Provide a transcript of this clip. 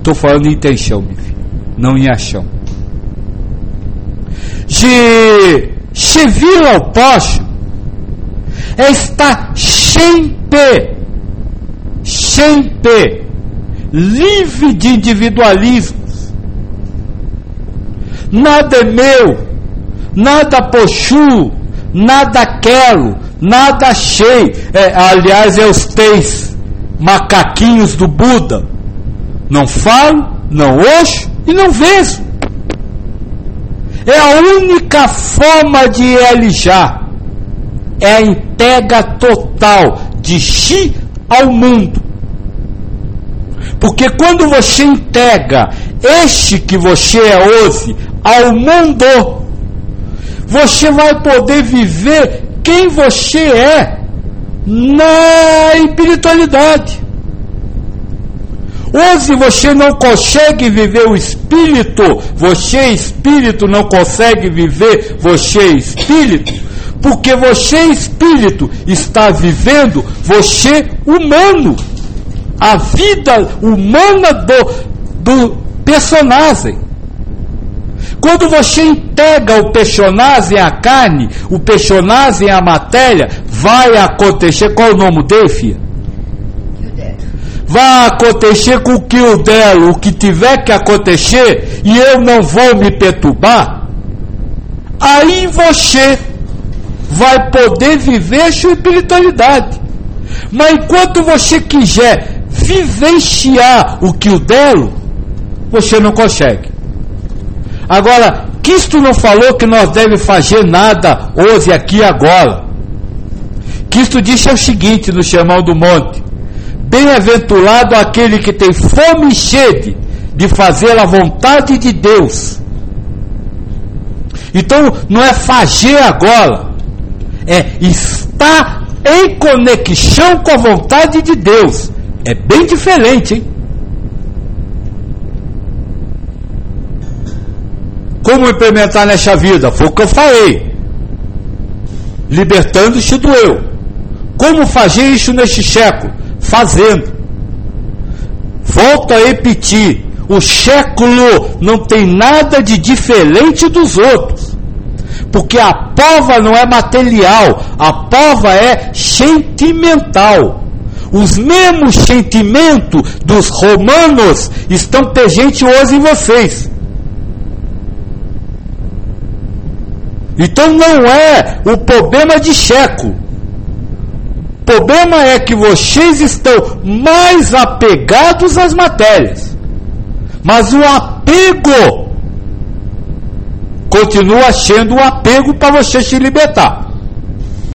estou falando em ter chão, meu filho, não em achão. Servir ao próximo é estar sempre livre de individualismos. Nada é meu, nada possuo, nada quero, nada achei. Aliás, é os 3 macaquinhos do Buda: não falo, não ouço e não vejo. É a única forma de realizar, é a entrega total de si ao mundo. Porque quando você entrega este que você é hoje ao mundo, você vai poder viver quem você é na espiritualidade. Hoje você não consegue viver o espírito, você espírito não consegue viver você espírito, porque você espírito está vivendo você humano, a vida humana do personagem. Quando você entrega o personagem à carne, o personagem à matéria, vai acontecer, qual é o nome dele, filha? Vai acontecer com o que eu der, o que tiver que acontecer, e eu não vou me perturbar. Aí você vai poder viver sua espiritualidade. Mas enquanto você quiser vivenciar o que eu der, você não consegue. Agora, Cristo não falou que nós devemos fazer nada hoje, aqui e agora. Cristo disse o seguinte no Sermão do Monte: bem-aventurado aquele que tem fome e sede de fazer a vontade de Deus. Então, não é fazer agora, é estar em conexão com a vontade de Deus. É bem diferente, hein? Como implementar nessa vida? Foi o que eu falei. Libertando-se do eu. Como fazer isso neste século? Fazendo. Volto a repetir: o século não tem nada de diferente dos outros, porque a prova não é material, a prova é sentimental. Os mesmos sentimentos dos romanos estão presentes hoje em vocês. Então não é o problema de século. O problema é que vocês estão mais apegados às matérias. Mas o apego continua sendo um apego para você se libertar.